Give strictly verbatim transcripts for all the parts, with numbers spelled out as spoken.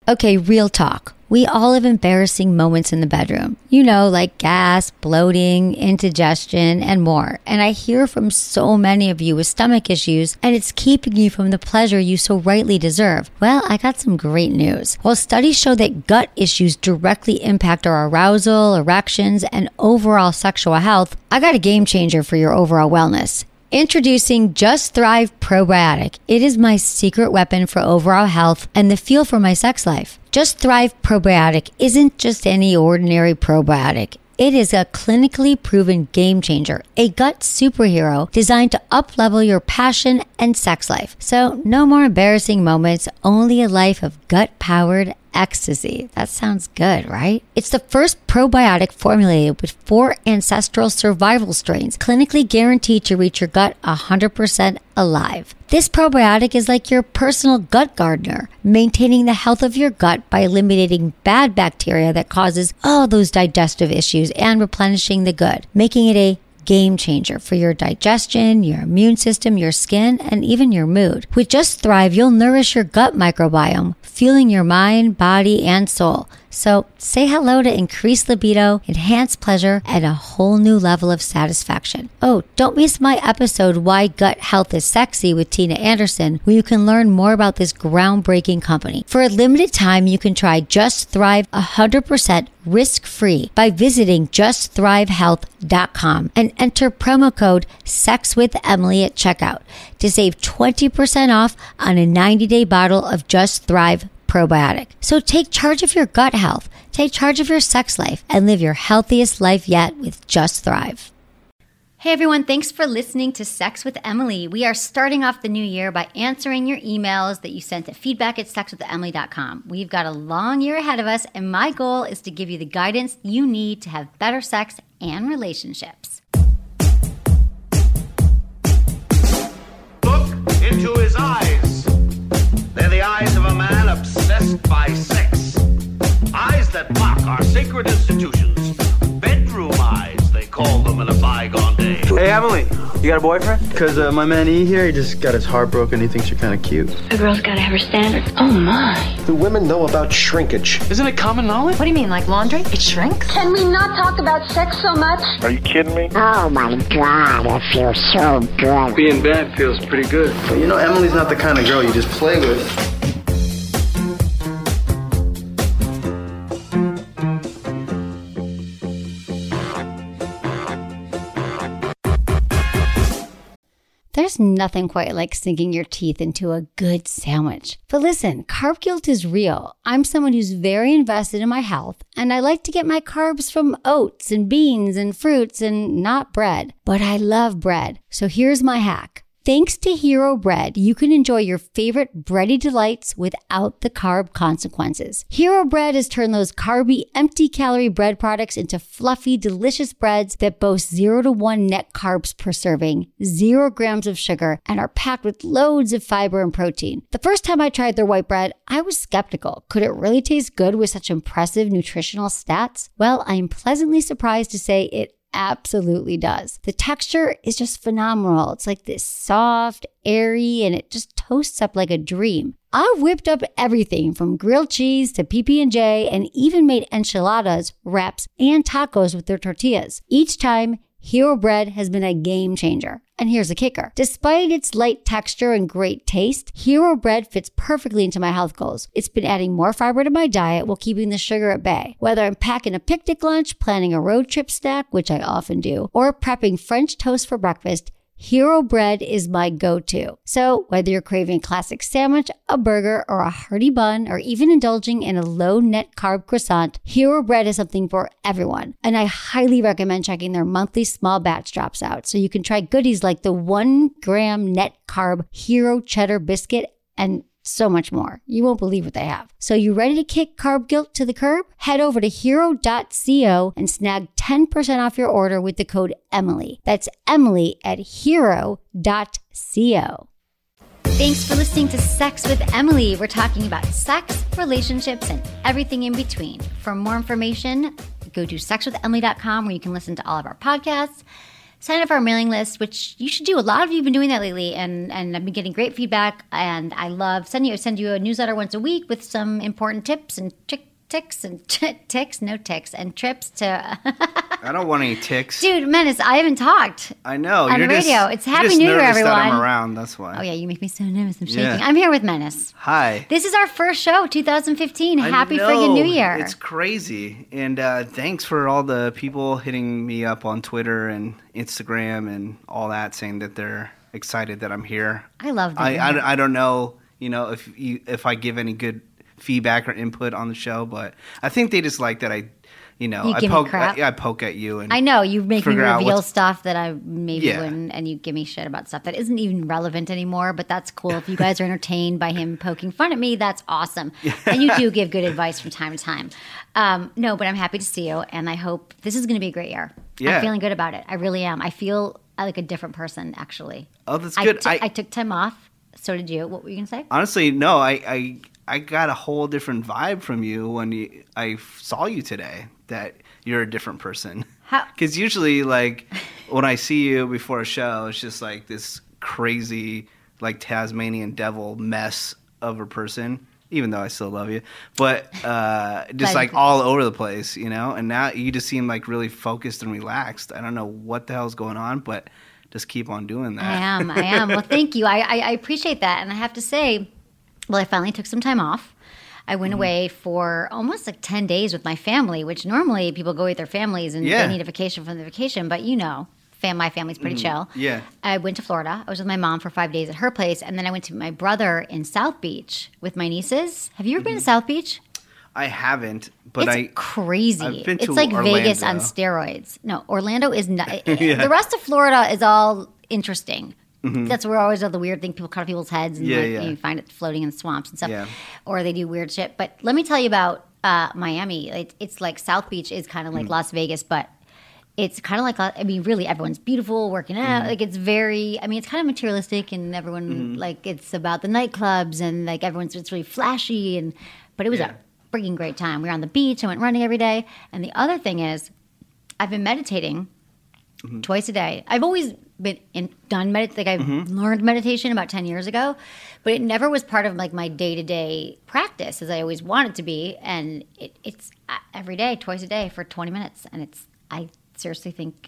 Okay, real talk. We all have embarrassing moments in the bedroom. You know, like gas, bloating, indigestion, and more. And I hear from so many of you with stomach issues, and it's keeping you from the pleasure you so rightly deserve. Well, I got some great news. While studies show that gut issues directly impact our arousal, erections, and overall sexual health, I got a game changer for your overall wellness. Introducing Just Thrive Probiotic. It is my secret weapon for overall health and the fuel for my sex life. Just Thrive Probiotic isn't just any ordinary probiotic. It is a clinically proven game changer, a gut superhero designed to up-level your passion and sex life. So no more embarrassing moments, only a life of gut-powered ecstasy. That sounds good, right? It's the first probiotic formulated with four ancestral survival strains, clinically guaranteed to reach your gut one hundred percent alive. This probiotic is like your personal gut gardener, maintaining the health of your gut by eliminating bad bacteria that causes all those digestive issues and replenishing the good, making it a game changer for your digestion, your immune system, your skin, and even your mood. With Just Thrive, you'll nourish your gut microbiome, fueling your mind, body, and soul. So say hello to increased libido, enhanced pleasure, and a whole new level of satisfaction. Oh, don't miss my episode, Why Gut Health is Sexy with Tina Anderson, where you can learn more about this groundbreaking company. For a limited time, you can try Just Thrive one hundred percent risk-free by visiting just thrive health dot com and enter promo code SEXWITHEMILY at checkout to save twenty percent off on a ninety-day bottle of Just Thrive Probiotic. So take charge of your gut health, take charge of your sex life, and live your healthiest life yet with Just Thrive. Hey everyone, thanks for listening to Sex with Emily. We are starting off the new year by answering your emails that you sent to feedback at sex with emily dot com. We've got a long year ahead of us, and my goal is to give you the guidance you need to have better sex and relationships. Look into his eyes. They're the eyes of a man obsessed by sex. Eyes that mock our sacred institutions. Bedroom eyes, they call them in a bygone day. Hey, Emily, you got a boyfriend? Because uh, my man E here, he just got his heart broken. He thinks you're kind of cute. A girl's got to have her standards. Oh, my. Do women know about shrinkage? Isn't it common knowledge? What do you mean, like laundry? It shrinks? Can we not talk about sex so much? Are you kidding me? Oh, my God, it feels so good. Being bad feels pretty good. But you know, Emily's not the kind of girl you just play with. There's nothing quite like sinking your teeth into a good sandwich. But listen, carb guilt is real. I'm someone who's very invested in my health, and I like to get my carbs from oats and beans and fruits and not bread. But I love bread. So here's my hack. Thanks to Hero Bread, you can enjoy your favorite bready delights without the carb consequences. Hero Bread has turned those carby, empty-calorie bread products into fluffy, delicious breads that boast zero to one net carbs per serving, zero grams of sugar, and are packed with loads of fiber and protein. The first time I tried their white bread, I was skeptical. Could it really taste good with such impressive nutritional stats? Well, I am pleasantly surprised to say it absolutely does. The texture is just phenomenal. It's like this soft, airy, and it just toasts up like a dream. I've whipped up everything from grilled cheese to P B and J and even made enchiladas, wraps, and tacos with their tortillas. Each time, Hero Bread has been a game changer. And here's the kicker. Despite its light texture and great taste, Hero Bread fits perfectly into my health goals. It's been adding more fiber to my diet while keeping the sugar at bay. Whether I'm packing a picnic lunch, planning a road trip snack, which I often do, or prepping French toast for breakfast, Hero Bread is my go-to. So whether you're craving a classic sandwich, a burger, or a hearty bun, or even indulging in a low net carb croissant, Hero Bread is something for everyone. And I highly recommend checking their monthly small batch drops out so you can try goodies like the one gram net carb Hero Cheddar Biscuit and so much more. You won't believe what they have. So you ready to kick carb guilt to the curb? Head over to hero dot co and snag ten percent off your order with the code Emily. That's Emily at hero dot co. Thanks for listening to Sex with Emily. We're talking about sex, relationships, and everything in between. For more information, go to sex with emily dot com where you can listen to all of our podcasts. sign up for our mailing list, which you should do. A lot of you have been doing that lately, and, and I've been getting great feedback. And I love sending you send you a newsletter once a week with some important tips and tricks. Ticks and t- ticks, no ticks, and trips to. I don't want any ticks, dude. Menace, I haven't talked. I know on you're the radio. Just, it's Happy just New Year, everyone. That I'm around. That's why. Oh yeah, you make me so nervous. I'm shaking. Yeah. I'm here with Menace. Hi. This is our first show, two thousand fifteen. I Happy know. friggin' New Year! It's crazy, and uh, thanks for all the people hitting me up on Twitter and Instagram and all that, saying that they're excited that I'm here. I love that. I, I, I don't know, you know, if you if I give any good feedback or input on the show, but I think they just like that I, you know, you I give poke, me crap. I, I poke at you, and I know you make me figure out reveal what's- stuff that I maybe Yeah. wouldn't, and you give me shit about stuff that isn't even relevant anymore. But that's cool. If you guys are entertained by him poking fun at me, that's awesome. And you do give good advice from time to time. Um, no, but I'm happy to see you, and I hope this is going to be a great year. Yeah. I'm feeling good about it. I really am. I feel like a different person, actually. Oh, that's I good. t- I- I took time off. So did you. What were you going to say? Honestly, no, I, I I got a whole different vibe from you when you, I saw you today, that you're a different person. How? Because usually, like, when I see you before a show, it's just like this crazy, like, Tasmanian devil mess of a person, even though I still love you. But uh, just, Glad like, you- all over the place, you know? And now you just seem, like, really focused and relaxed. I don't know what the hell's going on, but just keep on doing that. I am. I am. Well, thank you. I, I, I appreciate that. And I have to say, well, I finally took some time off. I went Mm-hmm. away for almost like ten days with my family, which normally people go with their families and Yeah. they need a vacation from the vacation. But you know, fam, my family's pretty chill. Yeah. I went to Florida. I was with my mom for five days at her place. And then I went to my brother in South Beach with my nieces. Have you ever been to South Beach? I haven't, but it's I... crazy. I've been it's to like Vegas Orlando. on steroids. No, Orlando is not. Yeah. The rest of Florida is all interesting. That's where always all the weird thing. People cut off people's heads and Mm-hmm. Yeah, like, yeah. you find it floating in the swamps and stuff. Yeah. Or they do weird shit. But let me tell you about uh, Miami. It, it's like South Beach is kind of Mm. like Las Vegas, but it's kind of like, I mean, really everyone's beautiful, working out. Mm-hmm. Like it's very, I mean, it's kind of materialistic and everyone, Mm-hmm. like it's about the nightclubs and like everyone's, it's really flashy. and But it was Yeah. a freaking great time. We were on the beach. I went running every day. And the other thing is, I've been meditating Mm-hmm. twice a day. I've always been in, done med- like I Mm-hmm. learned meditation about ten years ago, but it never was part of like my day to day practice as I always wanted to be. And it, it's uh, every day, twice a day for twenty minutes, and it's I seriously think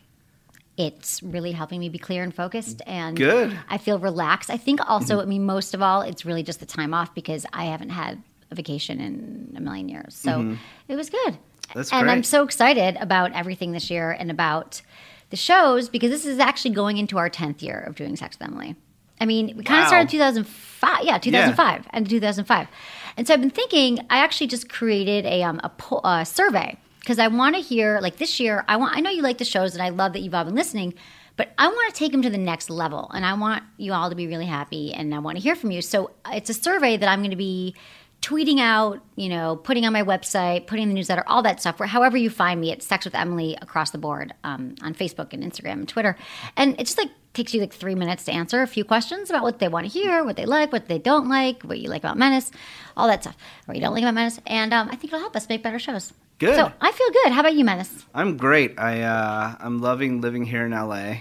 it's really helping me be clear and focused. And Good. I feel relaxed. I think also, Mm-hmm. I mean, most of all, it's really just the time off because I haven't had a vacation in a million years. So it was good. Mm-hmm. That's and great. I'm so excited about everything this year and about the shows because this is actually going into our tenth year of doing Sex with Emily. I mean, we kind of Wow. started two thousand five. Yeah, two thousand five and two thousand five. And so I've been thinking, I actually just created a, um, a, po- a survey because I want to hear, like this year, I want. I know you like the shows and I love that you've all been listening, but I want to take them to the next level. And I want you all to be really happy and I want to hear from you. So it's a survey that I'm going to be tweeting out, you know, putting on my website, putting in the newsletter, all that stuff. Where however you find me, it's Sex with Emily across the board um, on Facebook and Instagram and Twitter. And it just like takes you like three minutes to answer a few questions about what they want to hear, what they like, what they don't like, what you like about Menace, all that stuff, or you don't like about Menace. And um, I think it'll help us make better shows. Good. So I feel good. How about you, Menace? I'm great. I uh, I'm loving living here in L A.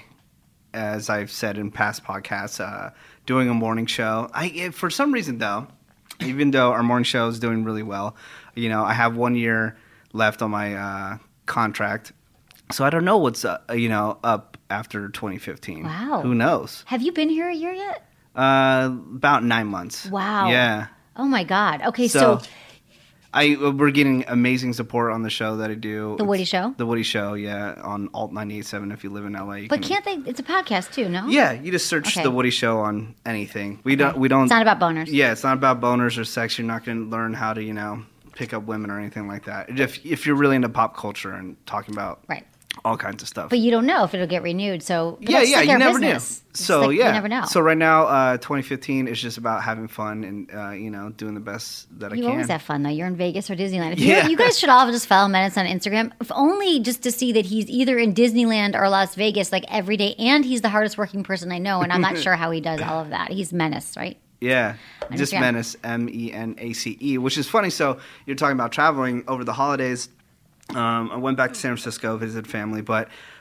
As I've said in past podcasts, uh, doing a morning show. I it, for some reason though, even though our morning show is doing really well, you know, I have one year left on my uh, contract, so I don't know what's uh, you know up after twenty fifteen. Wow. Who knows? Have you been here a year yet? Uh, about nine months. Wow. Yeah. Oh my God. Okay, so, So, I we're getting amazing support on the show that I do. The Woody It's Show? The Woody Show, yeah, on Alt ninety-eight point seven if you live in L A. You but can- can't they? It's a podcast too, no? Yeah, you just search Okay. The Woody Show on anything. We don't. We don't. It's not about boners. Yeah, it's not about boners or sex. You're not going to learn how to, you know, pick up women or anything like that. If if you're really into pop culture and talking about Right. all kinds of stuff. But you don't know if it'll get renewed. So but yeah, that's yeah, like you our never business. knew. It's So like, yeah, you never know. So right now, uh, twenty fifteen is just about having fun and uh, you know doing the best that I You can. always have fun though. You're in Vegas or Disneyland. If Yeah. you you guys should all just follow Menace on Instagram, if only just to see that he's either in Disneyland or Las Vegas like every day, and he's the hardest working person I know. And I'm not sure how he does all of that. He's Menace, right? Yeah, just Instagram. Menace, M E N A C E, which is funny. So you're talking about traveling over the holidays. Um, I went back to San Francisco, visited family, but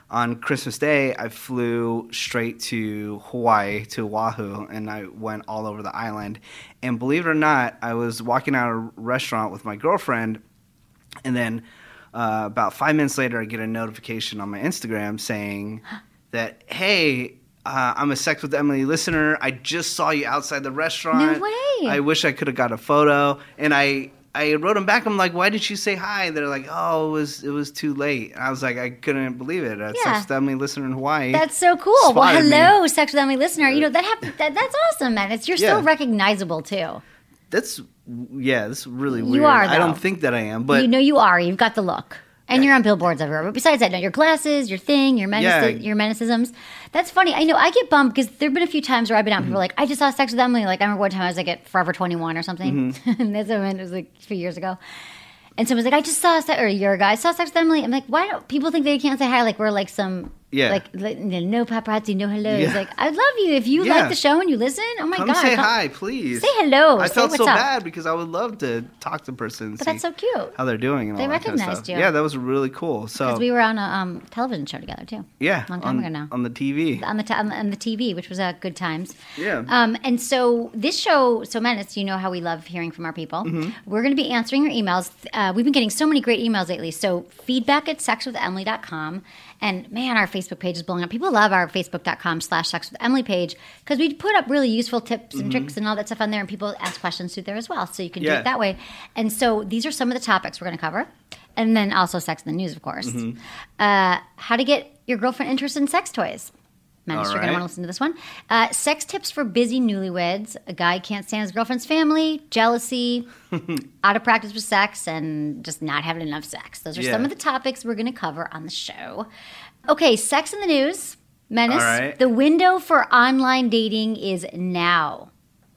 on Christmas Day, I flew straight to Hawaii, to Oahu, and I went all over the island. And believe it or not, I was walking out of a restaurant with my girlfriend, and then uh, about five minutes later, I get a notification on my Instagram saying that, hey, uh, I'm a Sex with Emily listener. I just saw you outside the restaurant. No way. I wish I could have got a photo. And I... I wrote them back. I'm like, why didn't you say hi? They're like, oh, it was it was too late. And I was like, I couldn't believe it. A Yeah. Sex with Emily listener in Hawaii. That's so cool. Well, spotted me. hello, Sex with Emily listener. You know, that, hap- that that's awesome, man. It's You're Yeah. so recognizable, too. That's yeah. That's really You weird. are, I don't though. think that I am, but you know you are. You've got the look. And you're on billboards everywhere. But besides that, no, your glasses, your thing, your menace, Yeah. your menacisms. That's funny. I know I get bummed because there have been a few times where I've been out and people are like, I just saw Sex with Emily. Like, I remember one time I was like at Forever twenty-one or something. Mm-hmm. and this one, it was like a few years ago. And someone's like, I just saw, Se- or a year ago, I saw Sex with Emily. I'm like, why don't people think they can't say hi? Like, we're like some, Yeah. like, like, no paparazzi, no hellos. Yeah. Like, I love you. If you Yeah. like the show and you listen, oh my come God. say come- hi, please. Say hello. I Say felt what's so up. bad because I would love to talk to the person and But see that's so cute. how they're doing and They all that kind of recognized stuff. you. Yeah, that was really cool. So Because we were on a um, television show together, too. yeah, long time on, ago now. on the T V. on the t- on the on the T V, which was uh, good times. Yeah. Um, and so this show, so Menace, you know how we love hearing from our people. Mm-hmm. We're going to be answering your emails. Uh, we've been getting so many great emails lately. So feedback at sex with emily dot com. And man, our Facebook page is blowing up. People love our facebook.com slash sex with Emily page because we put up really useful tips and tricks and all that stuff on there. And people ask questions through there as well. So you can do Yeah. it that way. And so these are some of the topics we're going to cover. And then also sex in the news, of course. Mm-hmm. Uh, how to get your girlfriend interested in sex toys. Menace, All you're going to right. want to listen to this one. Uh, sex tips for busy newlyweds. A guy can't stand his girlfriend's family, jealousy, out of practice with sex, and just not having enough sex. Those are Yeah. some of the topics we're going to cover on the show. Okay, sex in the news. Menace, All right. the window for online dating is now.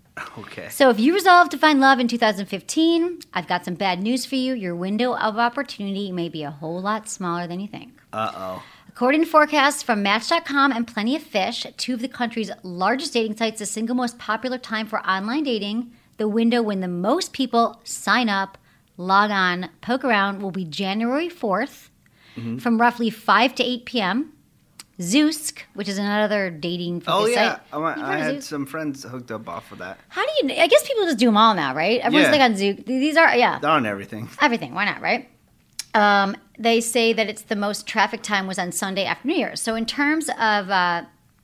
Okay. So if you resolve to find love in two thousand fifteen, I've got some bad news for you. Your window of opportunity may be a whole lot smaller than you think. Uh-oh. According to forecasts from Match dot com and Plenty of Fish, two of the country's largest dating sites, the single most popular time for online dating, the window when the most people sign up, log on, poke around, will be January fourth Mm-hmm. from roughly five to eight p.m. Zoosk, which is another dating Oh, focus yeah. site. I, You've I heard of had Zoosk? some friends hooked up off of that. How do you? I guess people just do them all now, right? Everyone's Yeah. like on Zook. These are yeah, They're on everything. everything. Why not, right? Um, they say that it's the most traffic time was on Sunday after New Year's. So in terms of, uh,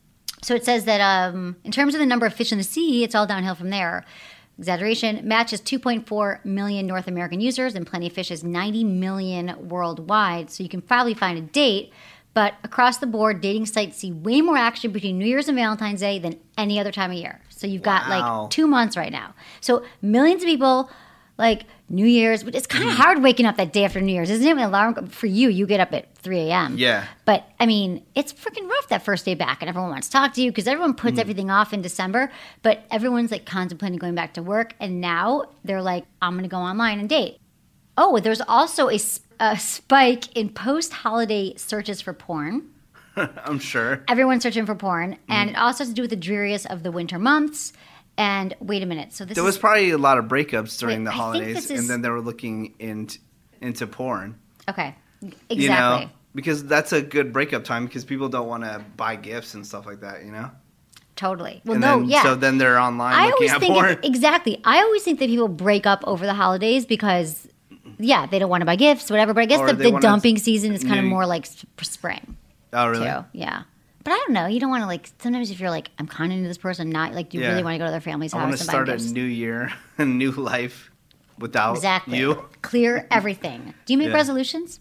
so it says that um, in terms of the number of fish in the sea, it's all downhill from there. Exaggeration. Match has two point four million North American users, and Plenty of Fish has ninety million worldwide. So you can probably find a date. But across the board, dating sites see way more action between New Year's and Valentine's Day than any other time of year. So you've got Wow. like two months right now. So millions of people, like New Year's, but it's kind of hard waking up that day after New Year's, isn't it? When alarm for you, you get up at three a.m. Yeah. But I mean, it's freaking rough that first day back, and everyone wants to talk to you because everyone puts everything off in December. But everyone's like contemplating going back to work, and now they're like, I'm going to go online and date. Oh, there's also a, s- a spike in post-holiday searches for porn. I'm sure. Everyone's searching for porn, and Mm. it also has to do with the dreariest of the winter months. And wait a minute, so this There is was probably a lot of breakups Wait, during the I think holidays, this is- and then they were looking into into porn. okay, exactly. You know, because that's a good breakup time because people don't want to buy gifts and stuff like that. You know. Totally. Well, And no, then, yeah. So then they're online I looking always at think porn. it- exactly. I always think that people break up over the holidays because, yeah, they don't want to buy gifts, whatever. But I guess Or the, they the wanna- dumping season is kind of New- more like s- spring Oh, really? too. Yeah. But I don't know. You don't want to like. Sometimes if you're like, I'm kind of into this person, not like, do you Yeah. really want to go to their family's I house want to and buy start a gifts? new year, a new life without Exactly. you. Clear everything. Do you make Yeah. resolutions?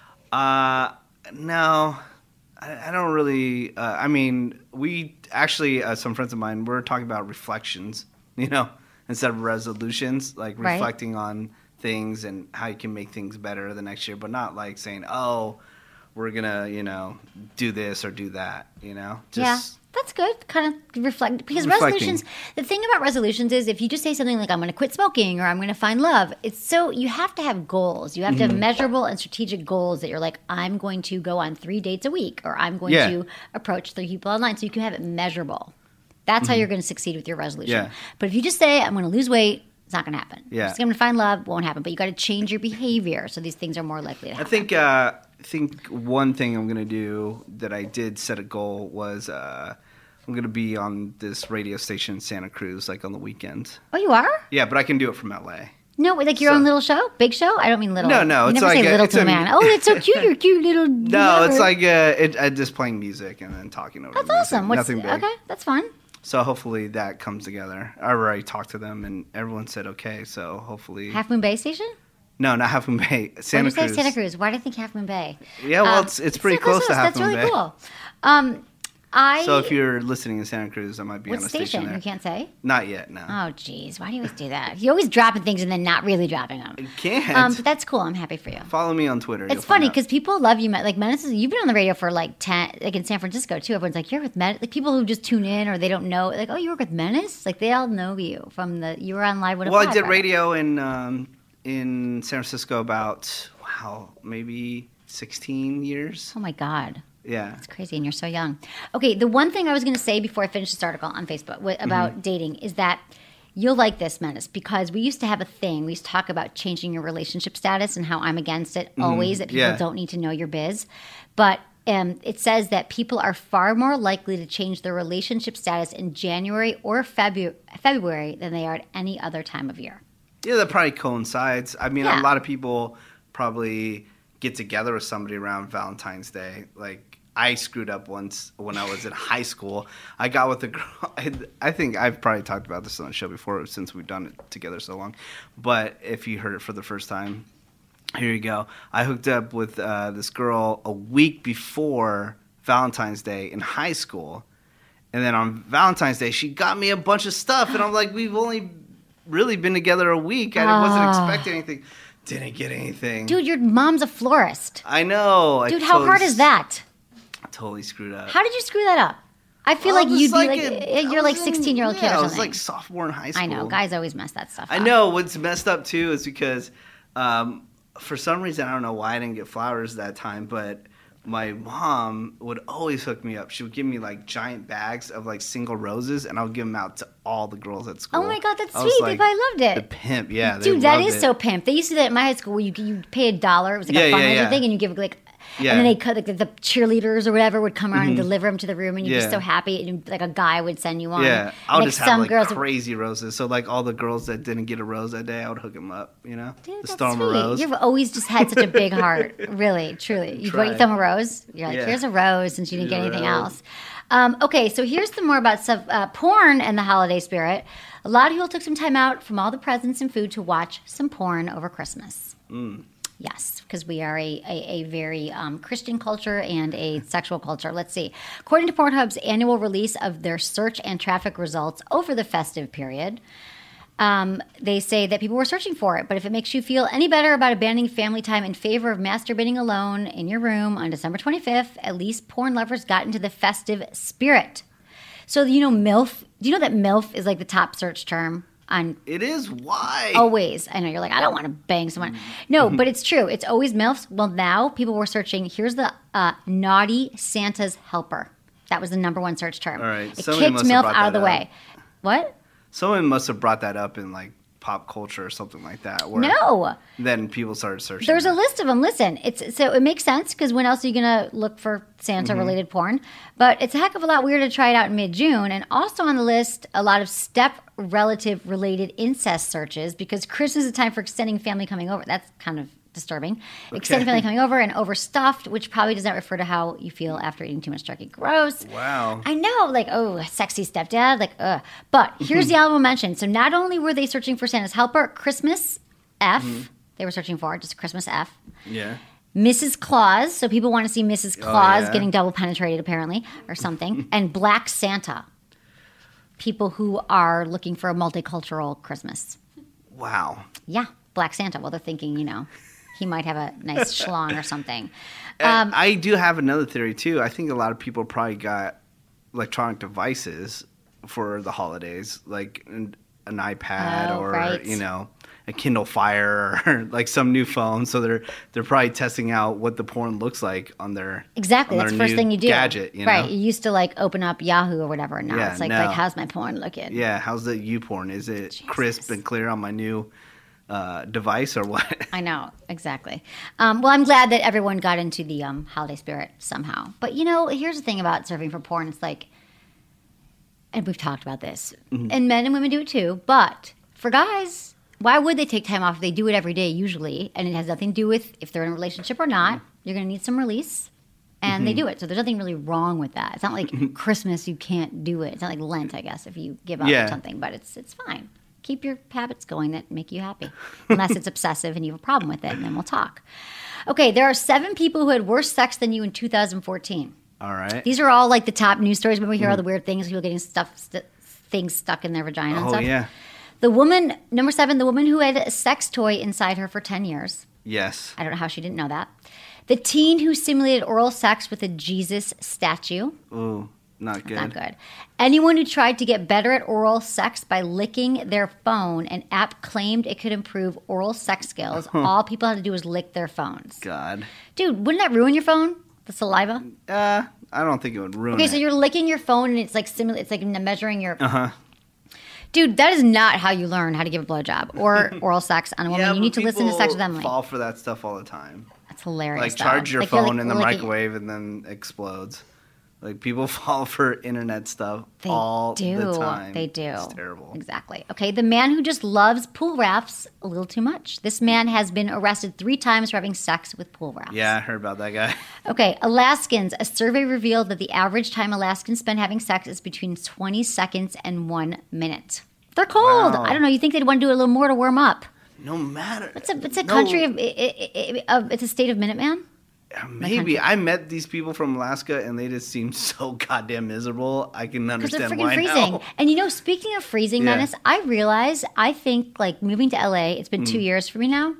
Uh, no, I, I don't really. Uh, I mean, we actually, uh, some friends of mine, we're talking about reflections, you know, instead of resolutions, like Right. reflecting on things and how you can make things better the next year, but not like saying, oh, we're gonna, you know, do this or do that, you know. Yeah, that's good. Kind of reflect because Reflecting. resolutions. The thing about resolutions is if you just say something like "I'm going to quit smoking" or "I'm going to find love," it's so you have to have goals. You have to have measurable and strategic goals that you're like, "I'm going to go on three dates a week," or "I'm going Yeah. to approach three people online," so you can have it measurable. That's how you're going to succeed with your resolution. Yeah. But if you just say, "I'm going to lose weight," it's not going to happen. Yeah. Just going to find love won't happen. But you got to change your behavior so these things are more likely to I happen. think uh, think one thing I'm gonna do that I did set a goal was uh, I'm gonna be on this radio station in Santa Cruz, like on the weekends. Oh, you are? Yeah, but I can do it from L A. No, like your So- own little show? Big show? I don't mean little. No, no, You it's never like say a- little it's to a a- man. Oh, it's so cute. You're cute little. No, whatever. it's like uh, it, uh, just playing music and then talking over. That's the music. awesome. What's, Nothing big. okay, that's fun. So hopefully that comes together. I already talked to them and everyone said okay. So hopefully, Half Moon Bay Station? no, not Half Moon Bay, Santa Why did you Cruz. say Santa Cruz? Why do you think Half Moon Bay? Yeah, well, Um, it's it's pretty so close to us. Half That's Moon really Bay. cool. Um, I. So if you're listening in Santa Cruz, I might be what on a station? station there. You can't say. Not yet, no. Oh, jeez. Why do you always do that? You're always dropping things and then not really dropping them. I can't. Um, but that's cool. I'm happy for you. Follow me on Twitter. It's funny because people love you. Like Menace, is- you've been on the radio for like ten, like in San Francisco too. Everyone's like, you're with Menace. Like people who just tune in or they don't know, like, oh, you work with Menace. Like they all know you from the. You were on Live one oh five. Well, I did right? radio in um, in San Francisco about wow, maybe sixteen years. Oh my God. Yeah. It's crazy, and you're so young. Okay, the one thing I was going to say before I finish this article on Facebook w- about Mm-hmm. dating is that you'll like this, Menace, because we used to have a thing. We used to talk about changing your relationship status and how I'm against it always, that people Mm-hmm. Yeah. don't need to know your biz. But um, it says that people are far more likely to change their relationship status in January or Febu- February than they are at any other time of year. Yeah, that probably coincides. I mean, Yeah. a lot of people probably get together with somebody around Valentine's Day. Like, I screwed up once when I was in high school. I got with a girl. I, I think I've probably talked about this on the show before since we've done it together so long. But if you heard it for the first time, here you go. I hooked up with uh, this girl a week before Valentine's Day in high school. And then on Valentine's Day, she got me a bunch of stuff. And I'm like, we've only really been together a week. I wasn't expecting anything. Didn't get anything. Dude, your mom's a florist. I know. I Dude, how totally hard is that? s- Totally screwed up. How did you screw that up? I feel Well, like I was you'd be like, a- I you're like was in- sixteen year old kid yeah, or I was something. like sophomore in high school. I know, guys always mess that stuff up. I know. What's messed up too is because um, for some reason, I don't know why I didn't get flowers that time, but my mom would always hook me up. She would give me like giant bags of like single roses, and I would give them out to all the girls at school. Oh my God, that's I was sweet. They like probably loved it. The pimp, yeah. they Dude, that loved is it. so pimp. They used to do that at my high school where you you pay a dollar. It was like Yeah, a yeah, fundraiser yeah. thing, and you give like, Yeah. and then they cut like the, the cheerleaders or whatever would come around and deliver them to the room, and you'd be Yeah. so happy. And like a guy would send you on. Yeah, I would like just some have like girls. crazy roses. So like all the girls that didn't get a rose that day, I would hook them up. You know, Dude, the that's Storm sweet. a rose. You've always just had such a big heart. Really, truly. You Try. bought them a rose. You're like, Yeah. here's a rose, and she didn't Here's get a anything rose. else. Um, okay, so here's some more about stuff. Uh, porn and the holiday spirit. A lot of people took some time out from all the presents and food to watch some porn over Christmas. Mm. Yes, because we are a, a, a very um, Christian culture and a sexual culture. Let's see. According to Pornhub's annual release of their search and traffic results over the festive period, um, they say that people were searching for it. But if it makes you feel any better about abandoning family time in favor of masturbating alone in your room on December twenty-fifth, at least porn lovers got into the festive spirit. So, you know, MILF, do you know that MILF is like the top search term on It is why. always? I know you're like, I don't want to bang someone. No, but it's true. It's always MILFs. Well, now people were searching. Here's the uh, naughty Santa's helper. That was the number one search term. All right, It somebody kicked must have MILF brought out of that the up. way. What? Someone must have brought that up in like pop culture or something like that. Where No. Then people started searching. There's a that. list of them. Listen, it's so it makes sense because when else are you going to look for Santa-related Mm-hmm. porn? But it's a heck of a lot weirder to try it out in mid-June. And also on the list, a lot of step-relative-related incest searches because Christmas is a time for extending family coming over. That's kind of disturbing. Extended family coming over and overstuffed, which probably does not refer to how you feel after eating too much turkey. Gross. Wow. I know, like, oh, sexy stepdad, like, ugh. But here's the honorable mention. So not only were they searching for Santa's helper, Christmas F, they were searching for, just Christmas F. Yeah. Missus Claus, so people want to see Missus Claus yeah. getting double penetrated apparently, or something. And Black Santa, people who are looking for a multicultural Christmas. Wow. Yeah, Black Santa. Well, they're thinking, you know, he might have a nice schlong or something. Um, I do have another theory too. I think a lot of people probably got electronic devices for the holidays, like an, an iPad Oh, or right. you know a Kindle Fire or like some new phone. So they're they're probably testing out what the porn looks like on their Exactly, on that's their the first new thing you do. gadget. You right, know? you used to like open up Yahoo or whatever, and now Yeah, it's like, no. like, how's my porn looking? Yeah. How's the U porn? Is it crisp and clear on my new uh, device or what? I know, exactly. Um, well, I'm glad that everyone got into the um, holiday spirit somehow. But, you know, here's the thing about surfing for porn. It's like, and we've talked about this, mm-hmm. and men and women do it too, but for guys, why would they take time off if they do it every day usually? And it has nothing to do with if they're in a relationship or not. Mm-hmm. You're going to need some release, and mm-hmm. they do it. So there's nothing really wrong with that. It's not like Christmas, you can't do it. It's not like Lent, I guess, if you give up yeah. or something, but it's it's fine. Keep your habits going that make you happy, unless it's obsessive and you have a problem with it, and then we'll talk. Okay, there are seven people who had worse sex than you in two thousand fourteen. All right. These are all like the top news stories when we hear mm. all the weird things, people getting stuff, st- things stuck in their vagina and oh, stuff. Oh, yeah. The woman, number seven, the woman who had a sex toy inside her for ten years. Yes. I don't know how she didn't know that. The teen who simulated oral sex with a Jesus statue. Ooh, not good. Not good. Anyone who tried to get better at oral sex by licking their phone. An app claimed it could improve oral sex skills. All people had to do was lick their phones. God. Dude, wouldn't that ruin your phone? The saliva? Uh, I don't think it would ruin okay, it. Okay, so you're licking your phone and it's like simula- it's like measuring your... Uh-huh. Dude, that is not how you learn how to give a blowjob or oral sex on a woman. Yeah, you need to listen to Sex with Emily. Fall for that stuff all the time. That's hilarious. Like though. charge your like phone like in the licking. microwave and then explodes. Like people fall for internet stuff They all do. the time. They do. It's terrible. Exactly. Okay, the man who just loves pool rafts a little too much. This man has been arrested three times for having sex with pool rafts. Yeah, I heard about that guy. Okay, Alaskans. A survey revealed that the average time Alaskans spend having sex is between twenty seconds and one minute. They're cold. Wow. I don't know. You think they'd want to do a little more to warm up? No matter. It's a it's a no. country of, it, it, it, of it's a state of Minuteman. Maybe. I met these people from Alaska and they just seem so goddamn miserable. I can understand they're why freezing. now. And you know, speaking of freezing, Yeah. Menace, I realize I think like moving to L A, it's been mm. two years for me now.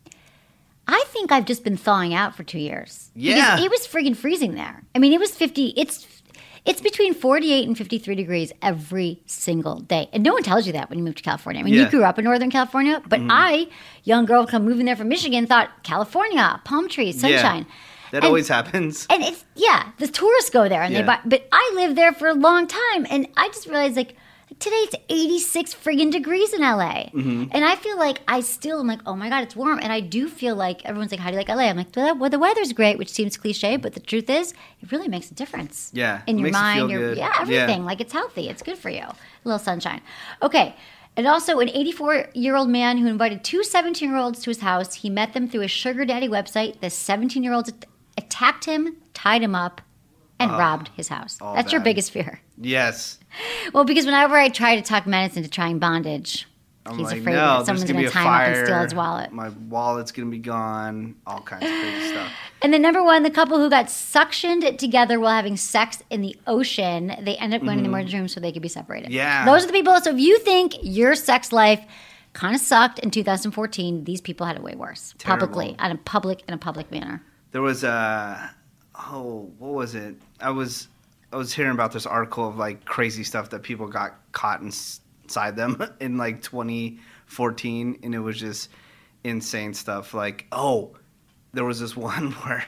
I think I've just been thawing out for two years. Yeah. Because it was friggin' freezing there. I mean, it was fifty. It's it's between forty-eight and fifty-three degrees every single day. And no one tells you that when you move to California. I mean, Yeah. you grew up in Northern California, but Mm. I, young girl come moving there from Michigan, thought California, palm trees, sunshine. Yeah. That And- always happens. And it's, yeah, the tourists go there and Yeah. they buy, but I lived there for a long time and I just realized like, today it's eighty-six friggin' degrees in L A. Mm-hmm. And I feel like I still am like, oh my God, it's warm. And I do feel like everyone's like, how do you like L A? I'm like, well, the weather's great, which seems cliche, but the truth is, it really makes a difference. Yeah, In it your makes you mind, feel your, good. yeah, everything. Yeah. Like it's healthy. It's good for you. A little sunshine. Okay. And also an eighty-four-year-old man who invited two seventeen-year-olds to his house. He met them through a sugar daddy website. The seventeen-year-olds attacked him, tied him up, and Oh, robbed his house. all That's your bad. biggest fear. Yes. Well, because whenever I try to talk Menace into trying bondage, I'm he's like, afraid no, that there's someone's gonna going be to a tie him up fire. and steal his wallet. My wallet's gonna be gone. All kinds of crazy stuff. And then number one, the couple who got suctioned together while having sex in the ocean, they ended up going to the emergency room so they could be separated. Mm-hmm. Yeah. Those are the people. So if you think your sex life kind of sucked in two thousand fourteen, these people had it way worse. Terrible. Publicly, in a public, in a public manner. There was a oh, what was it? I was I was hearing about this article of like crazy stuff that people got caught inside them in like twenty fourteen, and it was just insane stuff. Like, oh, there was this one where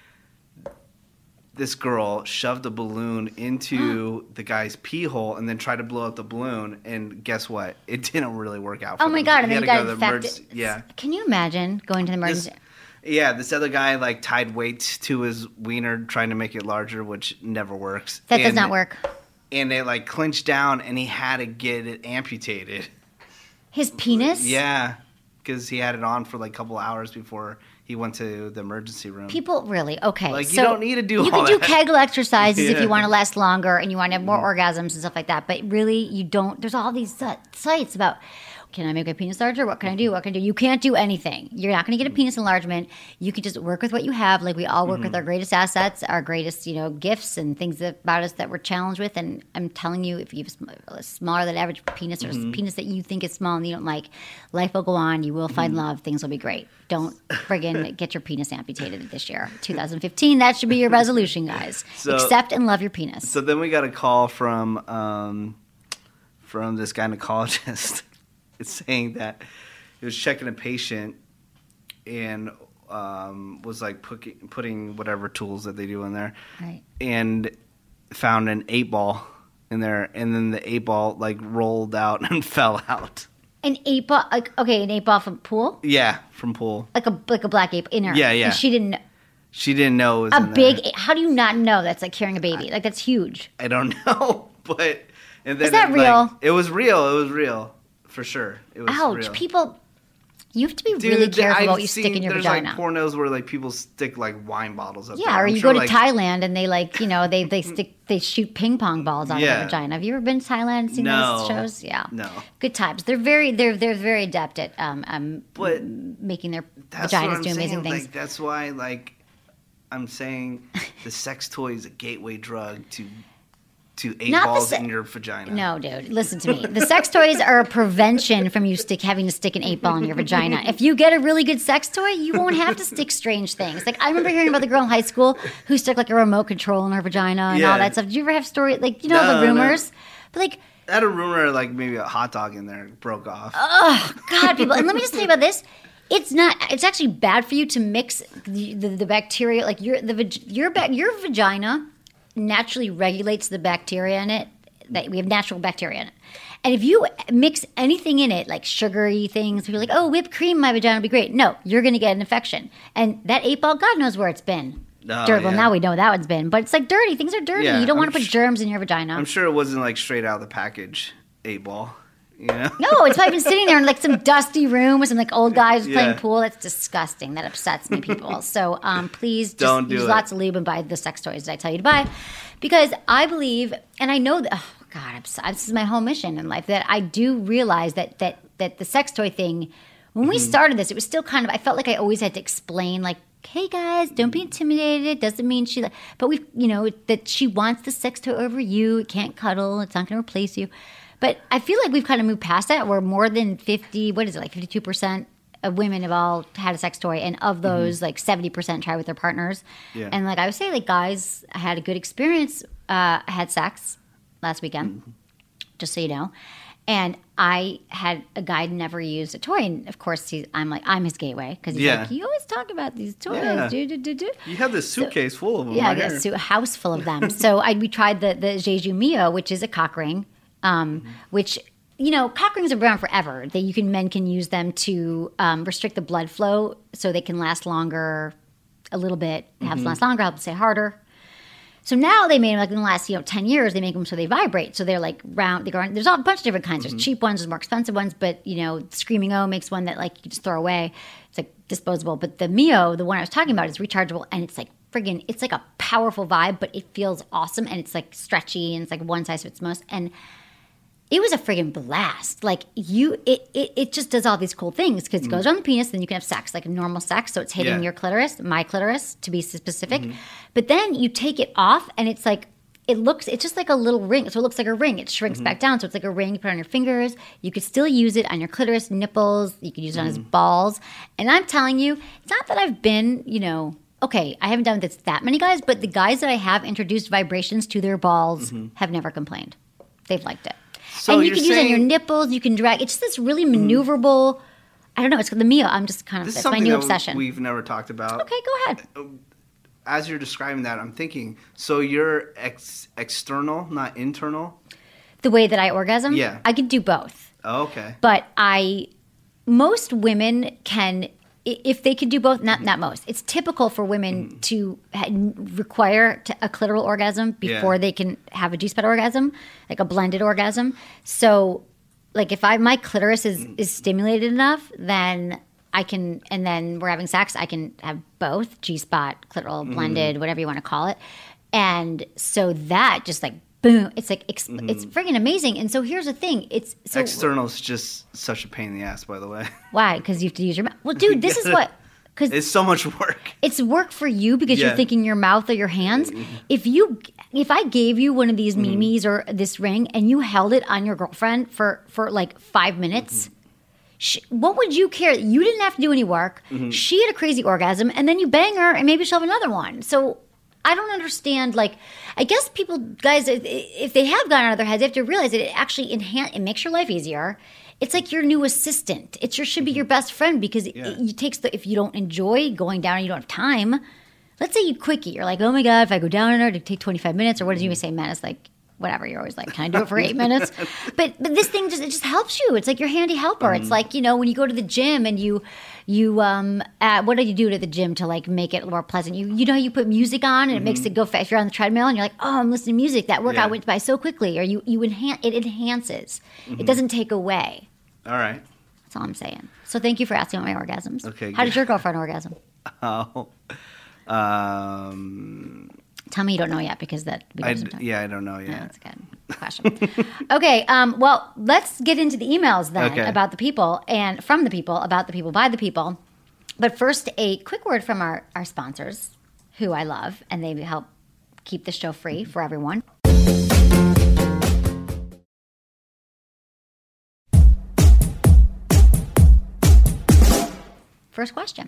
this girl shoved a balloon into the guy's pee hole and then tried to blow up the balloon, and guess what? It didn't really work out for Oh my them. God! He And then had you to go got to the infected. emergency- Yeah. Can you imagine going to the emergency? This- Yeah, this other guy like tied weights to his wiener trying to make it larger, which never works. that does And- not work. And it like clinched down, and he had to get it amputated. His penis? Yeah, because he had it on for like a couple hours before he went to the emergency room. People really okay. Like, you so don't need to do You all can do that. Kegel exercises if Yeah. you want to last longer and you want to have more orgasms and stuff like that. But really, you don't. There's all these uh, sites about. Can I make my penis larger? What can I do? What can I do? You can't do anything. You're not going to get a penis enlargement. You can just work with what you have. Like we all work Mm-hmm. with our greatest assets, our greatest, you know, gifts and things that, about us that we're challenged with. And I'm telling you, if you have a sm- a smaller than average penis or Mm-hmm. a penis that you think is small and you don't like, life will go on. You will find Mm-hmm. love. Things will be great. Don't friggin' get your penis amputated this year, twenty fifteen. That should be your resolution, guys. So- Accept and love your penis. So then we got a call from um, from this gynecologist. It's saying that he was checking a patient and um, was like putting putting whatever tools that they do in there, Right. and found an eight ball in there, and then the eight ball like rolled out and fell out. An eight ball, like, okay, an eight ball from pool? Yeah, from pool. Like a like a black ape in her. Yeah, yeah. And she didn't know. She didn't know it was A in big, there. how do you not know that's like carrying a baby? Like, that's huge. I don't know, but and then Is that it, real? Like, it was real. It was real for sure. It was Ouch, real. people, you have to be Dude, really careful I've about what you seen, stick in your there's vagina. like pornos where like people stick like wine bottles up there. Yeah, or I'm you sure, go to like, Thailand and they like, you know, they they stick they shoot ping pong balls out of Yeah. their vagina. Have you ever been to Thailand and seen No. those shows? Yeah. No. Good times. They're very they're they're very adept at um um But making their That's what vaginas I'm do amazing saying. things. Like that's why like I'm saying the sex toy is a gateway drug to to eight Not the balls se- in your vagina. No, dude, listen to me. The sex toys are a prevention from you stick having to stick an eight ball in your vagina. If you get a really good sex toy, you won't have to stick strange things. Like I remember hearing about the girl in high school who stuck like a remote control in her vagina and Yeah. all that stuff. Did you ever have story like you know No, the no. rumors? But like I had a rumor like maybe a hot dog in there broke off. God, people. And let me just tell you about this. It's not. It's actually bad for you to mix the, the, the bacteria. Like your the vag- your ba- your vagina naturally regulates the bacteria in it. That we have natural bacteria in it. And if you mix anything in it, like sugary things, people are like, oh, whipped cream, in my vagina would be great. No, you're going to get an infection. And that eight ball, God knows where it's been. Oh, Dirt. Well, yeah. now we know that one's been. But it's like dirty. Things are dirty. Yeah, you don't I'm want to put sh- germs in your vagina. I'm sure it wasn't like straight out of the package eight ball. You know? No, it's probably been sitting there in like some dusty room with some like old guys Yeah. playing pool. That's disgusting. That upsets me, people. So um, please just Don't do use it. lots of lube and buy the sex toys that I tell you to buy. Because I believe, and I know that, oh God, I'm, so- this is my whole mission in life, that I do realize that that that the sex toy thing, when we Mm-hmm. started this, it was still kind of, I felt like I always had to explain like, hey guys, don't be intimidated. Doesn't mean she, but we, you know, that she wants the sex toy over you. It can't cuddle. It's not going to replace you. But I feel like we've kind of moved past that. We're more than fifty, what is it, like fifty-two percent of women have all had a sex toy. And of those, like seventy percent try with their partners. Yeah. And like I would say, like guys, I had a good experience. Uh, I had sex last weekend, just so you know. And I had a guy who never used a toy. And of course, he's, I'm like, I'm his gateway. Because he's Yeah. like, you always talk about these toys. Yeah. Do, do, do, do. You have this suitcase full of them. Yeah, I right got here. a su- a house full of them. So I we tried the the Jeju Mio, which is a cock ring, um, Mm-hmm. which you know cock rings have been around forever. They you can men can use them to um, restrict the blood flow so they can last longer, a little bit, have Mm-hmm. them last longer, help them stay harder. So now they made them like in the last you know ten years they make them so they vibrate. So they're like round. They go around, there's all, a bunch of different kinds. Mm-hmm. There's cheap ones, there's more expensive ones. But you know, Screaming O makes one that like you just throw away. It's like disposable. But the Mio, the one I was talking about, is rechargeable and it's like friggin' it's like a powerful vibe, but it feels awesome and it's like stretchy and it's like one size fits most. And it was a friggin' blast. Like you, it it, it just does all these cool things because it goes around the penis. Then you can have sex, like normal sex. So it's hitting Yeah. your clitoris, my clitoris, to be specific. But then you take it off, and it's like it looks. It's just like a little ring. So it looks like a ring. It shrinks back down, so it's like a ring. You put it on your fingers. You could still use it on your clitoris, nipples. You could use it on his balls. And I'm telling you, it's not that I've been, you know. Okay, I haven't done this that many guys, but the guys that I have introduced vibrations to their balls have never complained. They've liked it. So and you you're can use it on your saying- nipples. You can drag. It's just this really maneuverable. I don't know. It's the Mio. I'm just kind of This is that's my something new that obsession. we've never talked about. Okay, go ahead. As you're describing that, I'm thinking, so you're ex- external, not internal? The way that I orgasm. Yeah. I could do both, Oh, okay. but I most women can i- if they could do both. Not not most. It's typical for women to ha- require t- a clitoral orgasm before Yeah. they can have a G-spot orgasm, like a blended orgasm. So, like if I my clitoris is is stimulated enough, then I can, and then we're having sex, I can have both G-spot, clitoral, blended, whatever you want to call it. And so that just like, boom, it's like, ex- it's friggin' amazing. And so here's the thing. It's so, External is just such a pain in the ass, by the way. why? Because you have to use your mouth. Well, dude, this is what, because It's so much work. it's work for you because Yeah. you're thinking your mouth or your hands. If you, if I gave you one of these memes or this ring and you held it on your girlfriend for, for like five minutes, She, what would you care? You didn't have to do any work. She had a crazy orgasm, and then you bang her, and maybe she'll have another one. So I don't understand. Like, I guess people, guys, if- if they have gone out of their heads, they have to realize that it actually enhance, it makes your life easier. It's like your new assistant. It your, should be your best friend because it, Yeah. it, it takes the. If you don't enjoy going down and you don't have time, let's say you quickie. You're like, oh my god, if I go down on her, it'd take twenty-five minutes, or what did you say, Matt? It's like. whatever. You're always like, can I do it for eight minutes? But but this thing just it just helps you. It's like your handy helper. Mm. It's like, you know, when you go to the gym and you you um uh, what do you do to the gym to like make it more pleasant? You you know you put music on and it mm-hmm. makes it go fast. If you're on the treadmill and you're like, oh, I'm listening to music. That workout yeah. went by so quickly. Or you you enhance it enhances. Mm-hmm. It doesn't take away. All right. That's all I'm saying. So thank you for asking about my orgasms. Okay. How good. did your girlfriend orgasm? Oh. Um. Tell me you don't know yet because that we I d- yeah I don't know yet. No, that's a good question. Okay, um, well let's get into the emails then okay. about the people and from the people about the people by the people. But first, a quick word from our, our sponsors, who I love, and they help keep the show free for everyone. First question,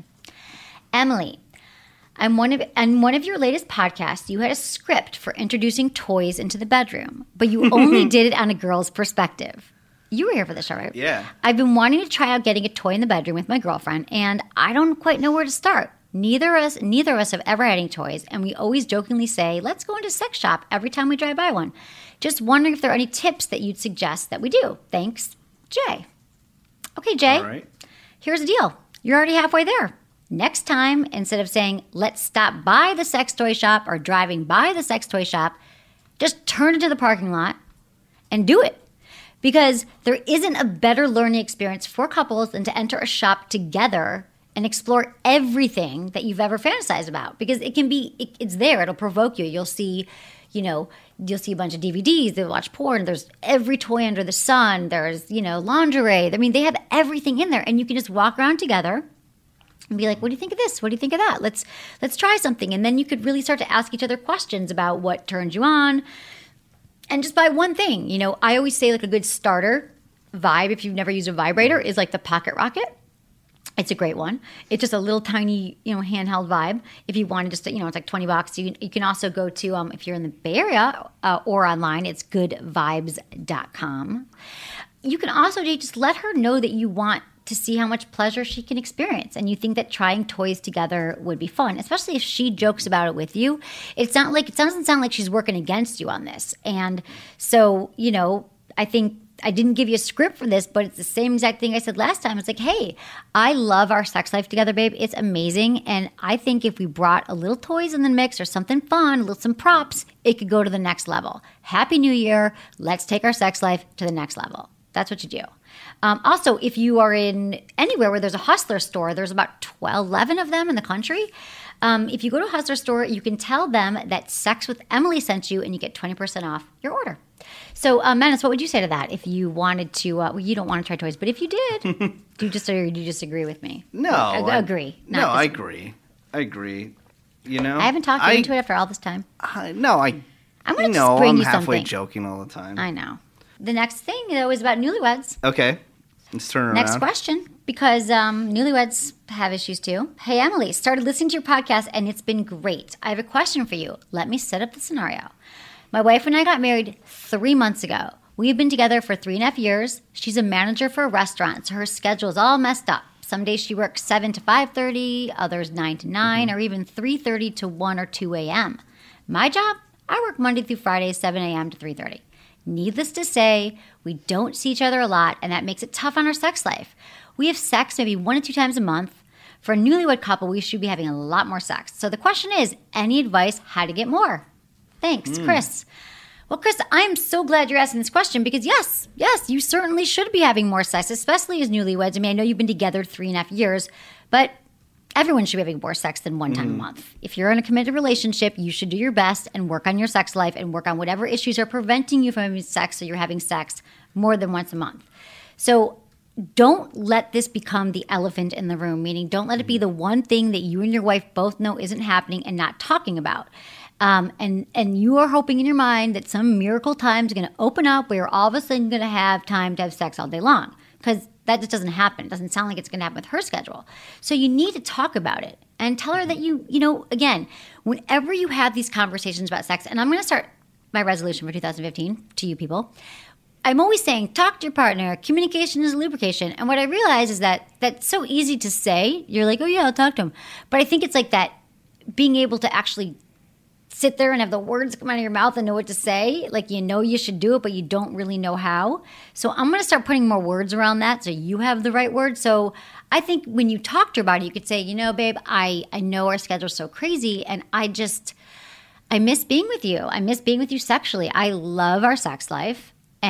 Emily. I'm one of on one of your latest podcasts, you had a script for introducing toys into the bedroom, but you only did it on a girl's perspective. You were here for this show, right? Yeah. I've been wanting to try out getting a toy in the bedroom with my girlfriend, and I don't quite know where to start. Neither of us, neither of us have ever had any toys, and we always jokingly say, let's go into a sex shop every time we drive by one. Just wondering if there are any tips that you'd suggest that we do. Thanks, Jay. Okay, Jay. All right. Here's the deal. You're already halfway there. Next time, instead of saying, let's stop by the sex toy shop or driving by the sex toy shop, just turn into the parking lot and do it. Because there isn't a better learning experience for couples than to enter a shop together and explore everything that you've ever fantasized about. Because it can be, it, it's there. It'll provoke you. You'll see, you know, you'll see a bunch of D V Ds. They'll watch porn. There's every toy under the sun. There's, you know, lingerie. I mean, they have everything in there. And you can just walk around together and be like, what do you think of this? What do you think of that? Let's let's try something. And then you could really start to ask each other questions about what turns you on. And just buy one thing. You know, I always say like a good starter vibe, if you've never used a vibrator, is like the Pocket Rocket. It's a great one. It's just a little tiny, you know, handheld vibe. If you want to just, you know, it's like twenty bucks. You can, you can also go to, um, if you're in the Bay Area uh, or online, it's good vibes dot com. You can also just let her know that you want to see how much pleasure she can experience. And you think that trying toys together would be fun, especially if she jokes about it with you. It's not like, it doesn't sound like she's working against you on this. And so, you know, I think I didn't give you a script for this, but it's the same exact thing I said last time. It's like, hey, I love our sex life together, babe. It's amazing. And I think if we brought a little toys in the mix or something fun, a little some props, it could go to the next level. Happy New Year. Let's take our sex life to the next level. That's what you do. Um, also, if you are in anywhere where there's a Hustler store, there's about twelve, eleven of them in the country. Um, if you go to a Hustler store, you can tell them that Sex with Emily sent you and you get twenty percent off your order. So, um, Menace, what would you say to that if you wanted to, uh, well, you don't want to try toys, but if you did, do you just or do you disagree with me? No. I, I, agree. No, disagree. I agree. I agree. You know? I haven't talked you I, into it after all this time. I, no, I, I'm going to know, bring I'm you halfway something. joking all the time. I know. The next thing, though, is about newlyweds. Okay. Let's turn around. Next question, because um, newlyweds have issues too. Hey, Emily, started listening to your podcast and it's been great. I have a question for you. Let me set up the scenario. My wife and I got married three months ago. We've been together for three and a half years. She's a manager for a restaurant, so her schedule is all messed up. Some days she works seven to five thirty, others nine to nine, mm-hmm. or even three thirty to one or two a.m. My job, I work Monday through Friday, seven a.m. to three thirty. Needless to say, we don't see each other a lot, and that makes it tough on our sex life. We have sex maybe one to two times a month. For a newlywed couple, we should be having a lot more sex. So the question is, any advice how to get more? Thanks, mm. Chris. Well, Chris, I'm so glad you're asking this question because yes, yes, you certainly should be having more sex, especially as newlyweds. I mean, I know you've been together three and a half years, but everyone should be having more sex than one time mm. a month. If you're in a committed relationship, you should do your best and work on your sex life and work on whatever issues are preventing you from having sex so you're having sex more than once a month. So don't let this become the elephant in the room, meaning don't let it be the one thing that you and your wife both know isn't happening and not talking about. Um, and, and you are hoping in your mind that some miracle time is going to open up where you're all of a sudden going to have time to have sex all day long. Because that just doesn't happen. It doesn't sound like it's going to happen with her schedule. So you need to talk about it and tell her that you, you know, again, whenever you have these conversations about sex, and I'm going to start my resolution for two thousand fifteen to you people. I'm always saying, talk to your partner. Communication is lubrication. And what I realize is that that's so easy to say. You're like, oh, yeah, I'll talk to him. But I think it's like that being able to actually sit there and have the words come out of your mouth and know what to say. Like, you know you should do it, but you don't really know how. So I'm going to start putting more words around that so you have the right words. So I think when you talk to her about it, you could say, you know, babe, I, I know our schedule's so crazy, and I just, I miss being with you. I miss being with you sexually. I love our sex life,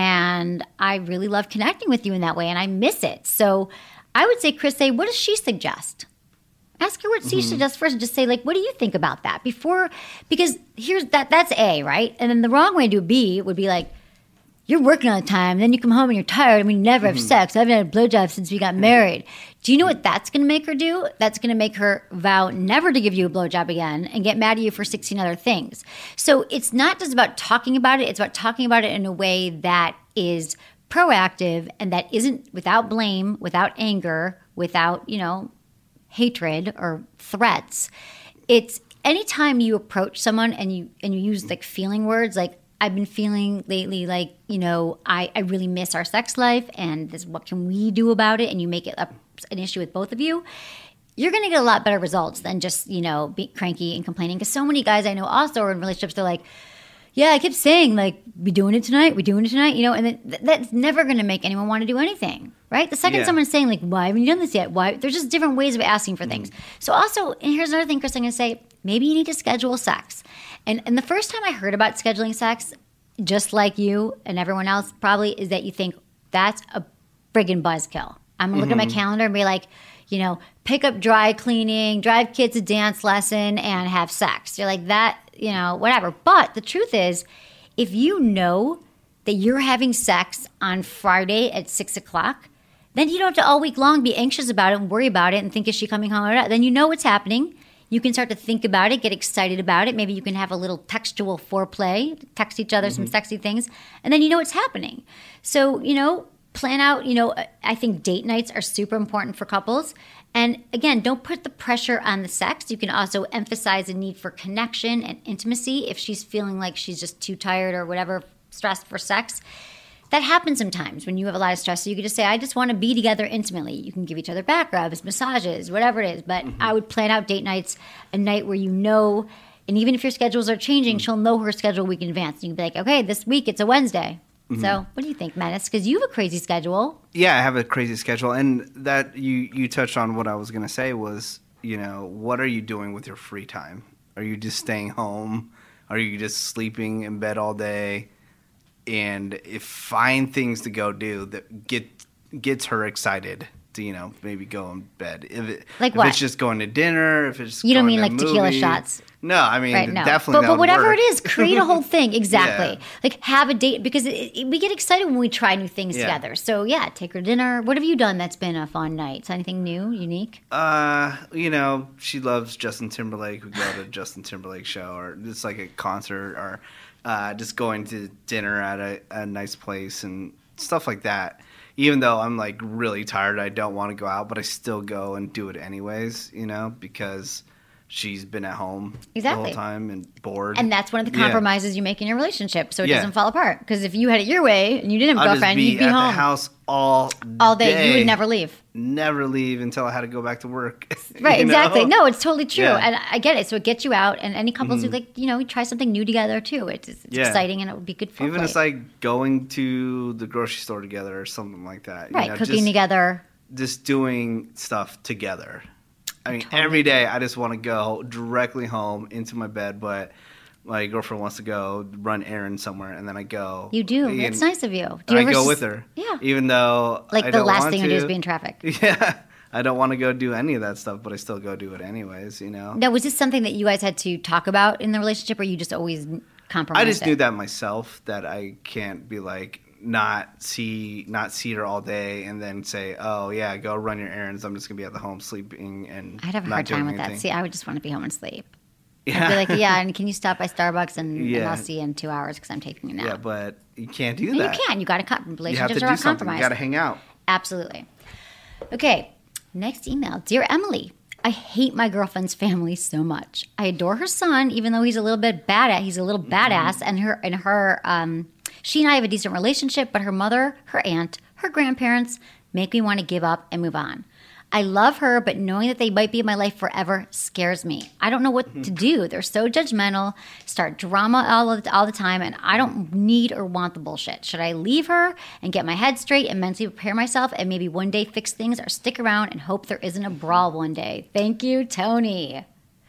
and I really love connecting with you in that way, and I miss it. So I would say, Chris, say, what does she suggest? Ask her what she Mm-hmm. suggests first, and just say, like, what do you think about that? Before, because here's that, that's A, right? And then the wrong way to do B would be like, you're working all the time, then you come home and you're tired, and we never have Mm-hmm. sex. I haven't had a blowjob since we got married. Do you know what that's going to make her do? That's going to make her vow never to give you a blowjob again and get mad at you for sixteen other things. So it's not just about talking about it. It's about talking about it in a way that is proactive and that isn't without blame, without anger, without, you know, hatred or threats. It's anytime you approach someone and you and you use like feeling words, like I've been feeling lately like, you know, I, I really miss our sex life, and this, what can we do about it? And you make it a, an issue with both of you. You're going to get a lot better results than just, you know, be cranky and complaining. Because so many guys I know also are in relationships, they're like, yeah, I kept saying, like, we doing it tonight, we doing it tonight, you know, and th- that's never going to make anyone want to do anything, right? The second Yeah. someone's saying, like, why haven't you done this yet? Why? There's just different ways of asking for things. So also, and here's another thing, Chris, I'm going to say, maybe you need to schedule sex. And, and the first time I heard about scheduling sex, just like you and everyone else probably, is that you think, that's a friggin' buzzkill. I'm going to look at my calendar and be like, you know, pick up dry cleaning, drive kids a dance lesson, and have sex. You're like, that, you know, whatever. But the truth is, if you know that you're having sex on Friday at six o'clock, then you don't have to all week long be anxious about it and worry about it and think, is she coming home or not? Then you know what's happening. You can start to think about it, get excited about it. Maybe you can have a little textual foreplay, text each other some sexy things, and then you know what's happening. So, you know, plan out, you know, I think date nights are super important for couples. And again, don't put the pressure on the sex. You can also emphasize the need for connection and intimacy if she's feeling like she's just too tired or whatever, stressed for sex. That happens sometimes when you have a lot of stress. So you could just say, I just want to be together intimately. You can give each other back rubs, massages, whatever it is. But I would plan out date nights, a night where you know, and even if your schedules are changing, she'll know her schedule a week in advance. You can be like, okay, this week it's a Wednesday. So what do you think, Menace? Because you have a crazy schedule. Yeah, I have a crazy schedule, and that you you touched on what I was gonna say was, you know, what are you doing with your free time? Are you just staying home? Are you just sleeping in bed all day? And if find things to go do that get gets her excited to, you know, maybe go in bed. If it, Like if what? it's just going to dinner, if it's You don't going mean to like a tequila movie. shots? No, I mean Right, no. definitely. But, that but would whatever work. it is, create a whole thing. Exactly. Yeah. Like have a date, because it, it, we get excited when we try new things Yeah. together. So yeah, take her to dinner. What have you done that's been a fun night? Is anything new, unique? Uh, you know, she loves Justin Timberlake. We go to a Justin Timberlake show, or just like a concert, or uh, just going to dinner at a, a nice place and stuff like that. Even though I'm like really tired, I don't want to go out, but I still go and do it anyways, you know, because she's been at home Exactly. the whole time and bored. And that's one of the Yeah. compromises you make in your relationship, so it Yeah. doesn't fall apart. Because if you had it your way and you didn't have a I'll just girlfriend, be you'd be at home the house all all day. You would never leave. Never leave until I had to go back to work. Right, you know? exactly. No, it's totally true. Yeah. And I get it. So it gets you out. And any couples who, like, you know, try something new together, too. It's, it's Yeah. exciting, and it would be good for Even it's like going to the grocery store together or something like that. you Right, know, cooking just, together. Just doing stuff together. I mean, Totally. every day I just want to go directly home into my bed, but my girlfriend wants to go run errands somewhere, and then I go. You do. And It's nice of you. Do you I ever go s- with her. Yeah. Even though Like I the don't last want thing to do is to. be in traffic. Yeah. I don't want to go do any of that stuff, but I still go do it anyways, you know? Now, was this something that you guys had to talk about in the relationship, or you just always compromised I just it? knew that myself, that I can't be like not see not see her all day and then say, oh yeah, go run your errands. I'm just gonna be at the home sleeping and I'd have a not hard time doing with that. anything. See, I would just want to be home and sleep. I'd Yeah, be like, yeah, and can you stop by Starbucks and, and Yeah. I'll see you in two hours because I'm taking a nap. yeah, but you can't do No, that. you can. You got to cut. You have Relationships to are do about something. compromise. You got to hang out. Absolutely. Okay, next email. Dear Emily, I hate my girlfriend's family so much. I adore her son, even though he's a little bit badass. He's a little badass, and her and her, um, she and I have a decent relationship. But her mother, her aunt, her grandparents make me want to give up and move on. I love her, but knowing that they might be in my life forever scares me. I don't know what mm-hmm. to do. They're so judgmental, start drama all, of, all the time, and I don't need or want the bullshit. Should I leave her and get my head straight and mentally prepare myself and maybe one day fix things, or stick around and hope there isn't a brawl one day? Thank you, Tony.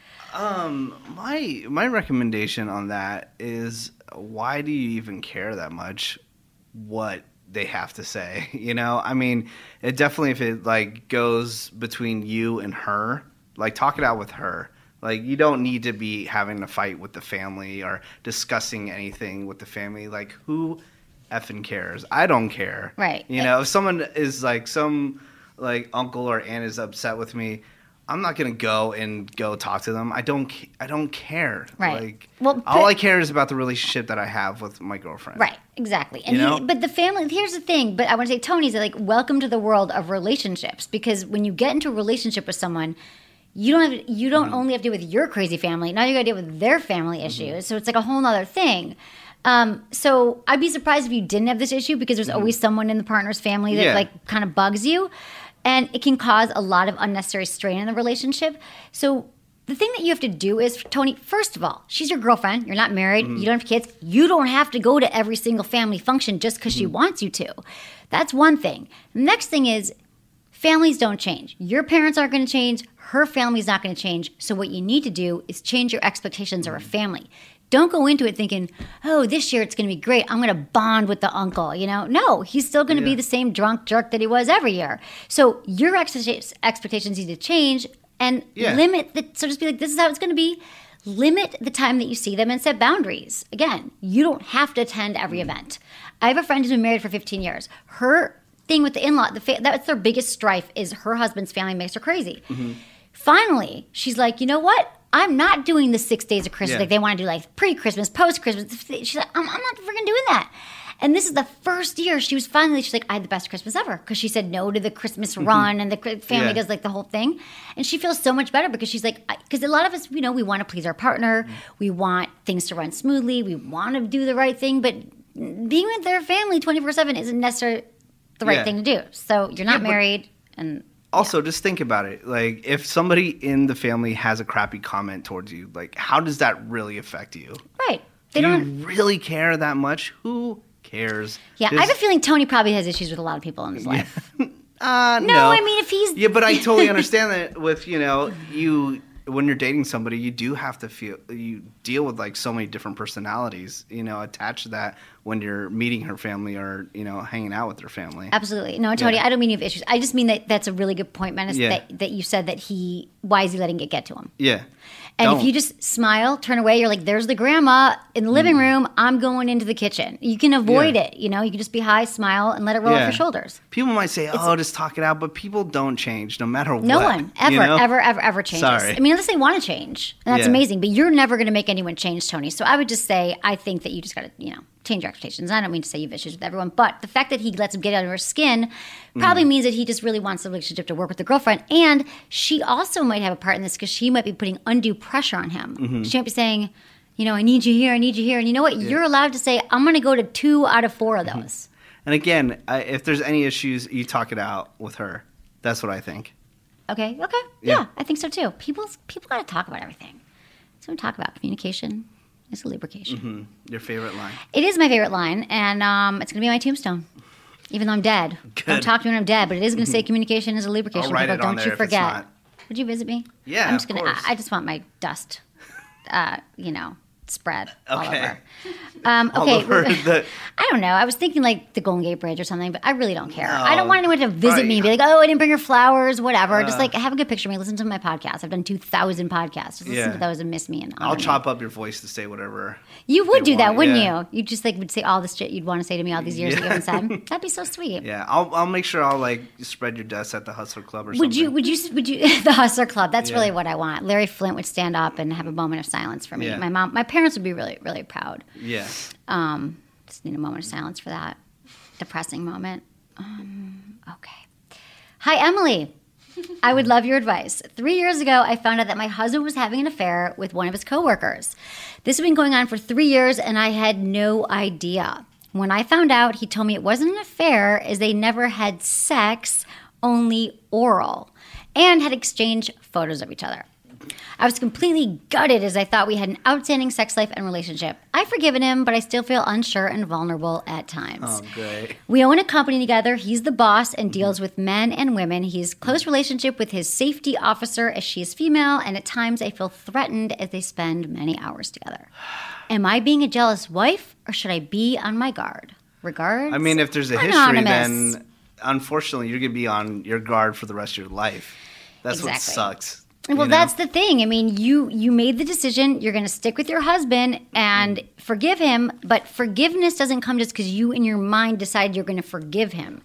Um, my my recommendation on that is, why do you even care that much what they have to say? You know, I mean, it definitely, if it like goes between you and her, like talk it out with her. Like, you don't need to be having a fight with the family or discussing anything with the family. Like, who effing cares? I don't care. Right. You know, if someone is like, some like uncle or aunt is upset with me, I'm not gonna go and go talk to them. I don't. I don't care. Right. Like, well, all I care is about the relationship that I have with my girlfriend. Right. Exactly. And you know? he, but the family. Here's the thing. But I want to say, Tony's like, welcome to the world of relationships. Because when you get into a relationship with someone, you don't have. You don't mm-hmm. only have to deal with your crazy family. Now you got to deal with their family issues. Mm-hmm. So it's like a whole other thing. Um, so I'd be surprised if you didn't have this issue, because there's mm-hmm. always someone in the partner's family that yeah. like kind of bugs you. And it can cause a lot of unnecessary strain in the relationship. So the thing that you have to do is, Tony, first of all, she's your girlfriend. You're not married. Mm-hmm. You don't have kids. You don't have to go to every single family function just because mm-hmm. she wants you to. That's one thing. The next thing is, families don't change. Your parents aren't going to change. Her family's not going to change. So what you need to do is change your expectations mm-hmm. of a family. Don't go into it thinking, oh, this year it's going to be great. I'm going to bond with the uncle. You know, no, he's still going to yeah. be the same drunk jerk that he was every year. So your ex- expectations need to change, and yeah. limit the, so just be like, this is how it's going to be. Limit the time that you see them and set boundaries. Again, you don't have to attend every mm-hmm. event. I have a friend who's been married for fifteen years. Her thing with the in-law, the fa- that's their biggest strife, is her husband's family makes her crazy. Mm-hmm. Finally, she's like, you know what? I'm not doing the six days of Christmas yeah. like they want to do, like pre-Christmas, post-Christmas. She's like, I'm, I'm not freaking doing that. And this is the first year she was finally, she's like, I had the best Christmas ever, because she said no to the Christmas run and the family yeah. does like the whole thing. And she feels so much better, because she's like, because a lot of us, you know, we want to please our partner. Mm. We want things to run smoothly. We want to do the right thing. But being with their family twenty-four seven isn't necessarily the right yeah. thing to do. So you're not yeah, married and... Also, just think about it. Like, if somebody in the family has a crappy comment towards you, like, how does that really affect you? Right. They Do don't you really care that much? Who cares? Yeah, There's... I have a feeling Tony probably has issues with a lot of people in his life. uh, no, no, I mean, if he's... Yeah, but I totally understand that with, you know, you... when you're dating somebody, you do have to feel, you deal with like so many different personalities, you know, attached to that when you're meeting her family or, you know, hanging out with her family. Absolutely. No, Tony, yeah. I don't mean you have issues. I just mean that that's a really good point, Menace, yeah. that, that you said that he, why is he letting it get to him? Yeah. And don't. If you just smile, turn away, you're like, there's the grandma in the living room. I'm going into the kitchen. You can avoid yeah. it. You know, you can just be high, smile, and let it roll yeah. off your shoulders. People might say, oh, it's, just talk it out. But people don't change no matter what. No one ever, you know? ever, ever, ever changes. Sorry. I mean, unless they want to change. And that's yeah. amazing. But you're never going to make anyone change, Tony. So I would just say, I think that you just got to, you know, change your expectations. I don't mean to say you have issues with everyone, but the fact that he lets him get under her skin probably mm. means that he just really wants the relationship to work with the girlfriend. And she also might have a part in this, because she might be putting undue pressure on him. Mm-hmm. She might be saying, you know, I need you here, I need you here. And you know what? Yeah. You're allowed to say, I'm going to go to two out of four of those. Mm-hmm. And again, I, if there's any issues, you talk it out with her. That's what I think. Okay, okay. Yeah, yeah I think so too. People, people got to talk about everything. So we talk about communication. It's a lubrication. Mm-hmm. Your favorite line? It is my favorite line, and um, it's going to be my tombstone. Even though I'm dead. Good. Don't talk to me when I'm dead, but it is going to say communication is a lubrication. I'll write People, it on don't there you forget. If it's not. Would you visit me? Yeah, I'm just of gonna, course. I, I just want my dust, uh, you know, spread all okay. over. Um, all okay. over the... I don't know. I was thinking like the Golden Gate Bridge or something, but I really don't care. No. I don't want anyone to visit right. me and be like, oh, I didn't bring her flowers, whatever. Uh, just like have a good picture of me. Listen to my podcast. I've done two thousand podcasts. Just listen yeah. to those and miss me. And I'll me. chop up your voice to say whatever. You would do want. that, wouldn't yeah. you? You just like would say all the shit you'd want to say to me all these years yeah. that you haven't said. That'd be so sweet. Yeah, I'll I'll make sure I'll like spread your dust at the Hustler Club or something. Would you? Would you? Would you? The Hustler Club. That's yeah. really what I want. Larry Flint would stand up and have a moment of silence for me. Yeah. My mom, my parents would be really, really proud. Yeah. Um, just need a moment of silence for that depressing moment. Um, okay. Hi, Emily. I would love your advice. Three years ago, I found out that my husband was having an affair with one of his coworkers. This had been going on for three years, and I had no idea. When I found out, he told me it wasn't an affair, as they never had sex, only oral. and had exchanged photos of each other. I was completely gutted as I thought we had an outstanding sex life and relationship. I've forgiven him, but I still feel unsure and vulnerable at times. Oh, great. We own a company together. He's the boss and deals with men and women. He's close relationship with his safety officer as she is female, and at times I feel threatened as they spend many hours together. Am I being a jealous wife, or should I be on my guard? Regards, I mean, if there's a history, Anonymous. then unfortunately you're going to be on your guard for the rest of your life. That's Exactly. what sucks. Well, you know? that's the thing. I mean, you you made the decision. You're going to stick with your husband and forgive him. But forgiveness doesn't come just because you in your mind decide you're going to forgive him.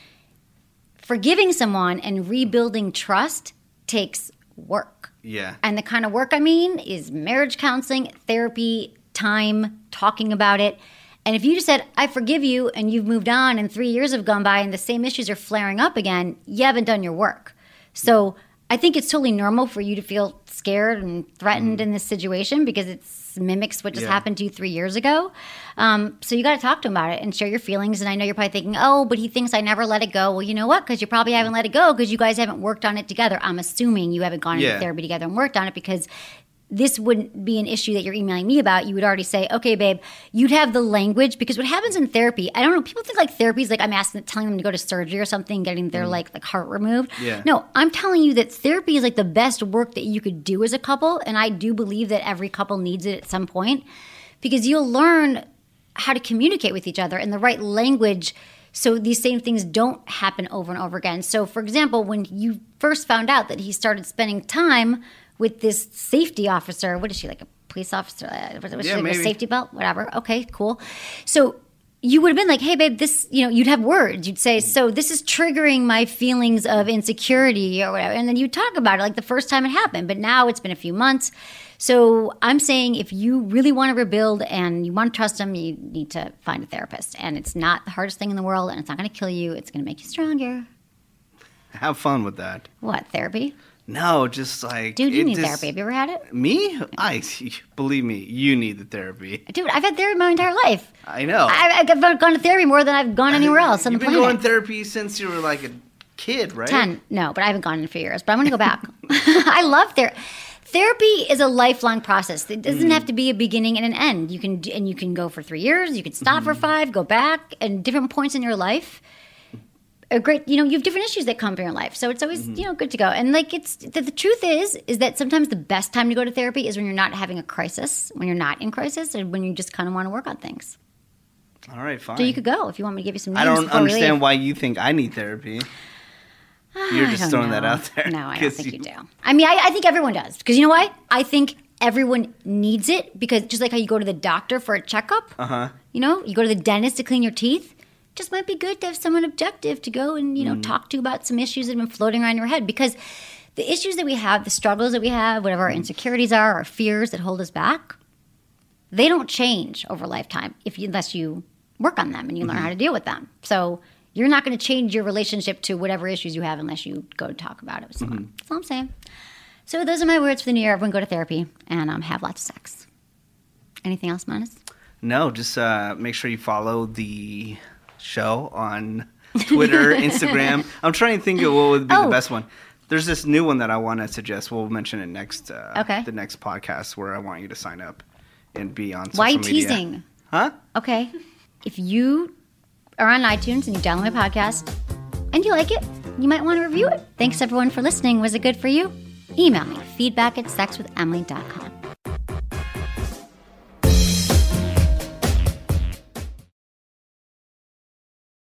Forgiving someone and rebuilding trust takes work. Yeah. And the kind of work I mean is marriage counseling, therapy, time, talking about it. And if you just said, I forgive you, and you've moved on and three years have gone by and the same issues are flaring up again, you haven't done your work. So I think it's totally normal for you to feel scared and threatened in this situation because it mimics what just Yeah. happened to you three years ago. Um, so you got to talk to him about it and share your feelings. And I know you're probably thinking, oh, but he thinks I never let it go. Well, you know what? Because you probably haven't let it go because you guys haven't worked on it together. I'm assuming you haven't gone Yeah. into therapy together and worked on it because this wouldn't be an issue that you're emailing me about. You would already say, okay, babe, you'd have the language because what happens in therapy, I don't know, people think like therapy is like I'm asking, telling them to go to surgery or something, getting their like like heart removed. Yeah. No, I'm telling you that therapy is like the best work that you could do as a couple. And I do believe that every couple needs it at some point because you'll learn how to communicate with each other in the right language so these same things don't happen over and over again. So for example, when you first found out that he started spending time with this safety officer, what is she, like a police officer? Uh, was was Yeah, she like maybe. a safety belt? Whatever. Okay, cool. So you would have been like, hey, babe, this, you know, you'd have words. You'd say, so this is triggering my feelings of insecurity or whatever. And then you talk about it like the first time it happened. But now it's been a few months. So I'm saying if you really want to rebuild and you want to trust him, you need to find a therapist. And it's not the hardest thing in the world. And it's not going to kill you. It's going to make you stronger. Have fun with that. What, therapy? No, just like Dude, you it need just- therapy. Have you ever had it? Me? I believe me. You need the therapy. Dude, I've had therapy my entire life. I know. I, I've gone to therapy more than I've gone anywhere else on You've the been planet. going therapy since you were like a kid, right? Ten. No, but I haven't gone in a few years. But I'm going to go back. I love therapy. Therapy is a lifelong process. It doesn't Mm. have to be a beginning and an end. You can and you can go for three years. You can stop Mm-hmm. for five, go back, and different points in your life. A great, you know, you have different issues that come from your life, so it's always Mm-hmm. you know good to go. And like it's the, the truth is is that sometimes the best time to go to therapy is when you're not having a crisis, when you're not in crisis, and when you just kind of want to work on things. All right, fine. So you could go if you want me to give you some names. I don't before we understand leave. why you think I need therapy. You're I just don't throwing know. that out there. No, I don't 'cause think you, do. I mean, I, I think everyone does. Because you know why? I think everyone needs it because just like how you go to the doctor for a checkup, uh-huh. you know, you go to the dentist to clean your teeth, just might be good to have someone objective to go and, you know, Mm. talk to about some issues that have been floating around your head. Because the issues that we have, the struggles that we have, whatever our insecurities are, our fears that hold us back, they don't change over a lifetime if you, unless you work on them and you learn how to deal with them. So you're not going to change your relationship to whatever issues you have unless you go to talk about it with someone. That's all I'm saying. So those are my words for the new year. Everyone go to therapy and um, have lots of sex. Anything else, Manus? No, just uh, make sure you follow the show on Twitter, Instagram. I'm trying to think of what would be Oh. the best one. There's this new one that I want to suggest. We'll mention it next. Uh, Okay. The next podcast where I want you to sign up and be on social Why are you media. teasing? Huh? Okay. If you are on iTunes and you download my podcast and you like it, you might want to review it. Thanks everyone for listening. Was it good for you? Email me, feedback at sex with emily dot com.